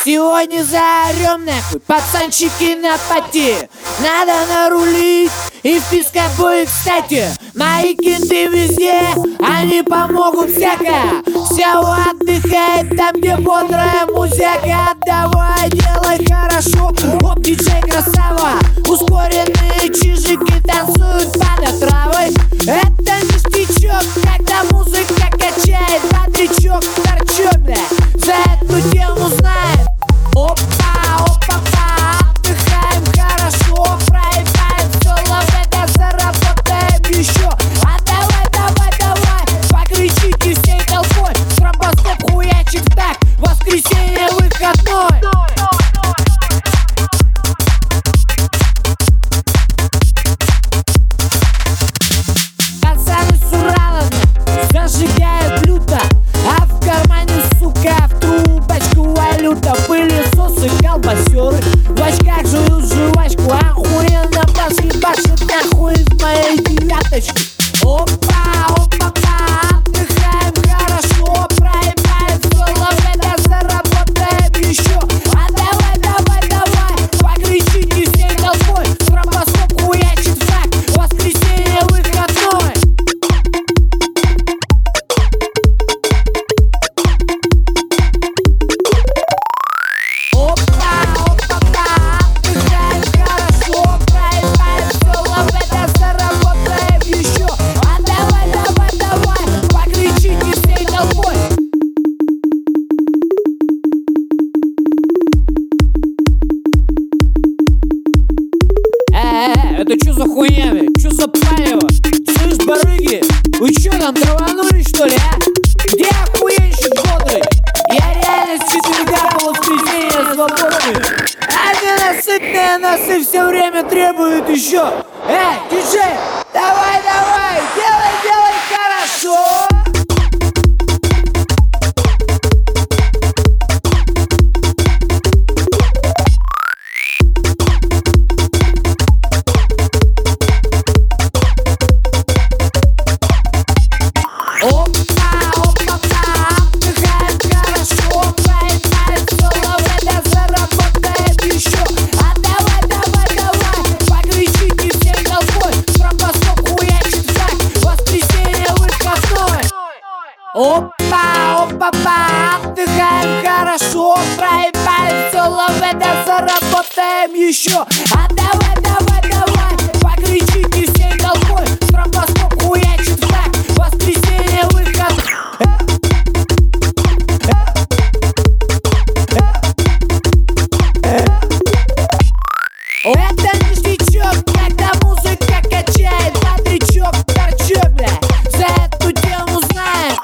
Сегодня заорем нахуй, пацанчики на пати. Надо нарулить и в пискобое, кстати. Мои кенты везде, они помогут всяко. Все отдыхает там, где бодрая музыка. Давай, делай хорошо, оп, диджей красава. Ускоренные чижики танцуют под травой. Это ништячок, когда музыка качает. Бодрячок, торчок, бля, за эту тему знает. Опа, опа-па, отдыхаем хорошо, проебаем все, лавета, заработаем еще. А давай, давай, давай, покричите всей толпой. Стробоскоп хуячит так, воскресенье выходной. Пацаны с Урала зажигают люто, а в кармане, сука, в трубочку валюта. Пылесосы, колбасеры, в очках жуют жвачку. Охуенно баски нахуй в моей девяточке. Опа, опа-па, отдыхаем хорошо, проебаем все, лавета, заработаем еще. А давай, давай, давай, покричите всей толпой. Стробоскоп хуячит так, воскресенье выходной. Это чё за хуйня, бля? Чё за палево? Слышь, барыги, вы чё там, траванулись, что ли, а? Где охуенщик бодрый? Я реально с четверга по воскресенье свободный. А ненасытные носы все время требуют еще. Диджей, давай, давай, делай, делай хорошо. Опа, опа-па, отдыхаем хорошо, проебаем все, лавета, заработаем еще. А давай, давай, давай, покричите всей толпой. Стробоскоп хуячит так, воскресенье выход.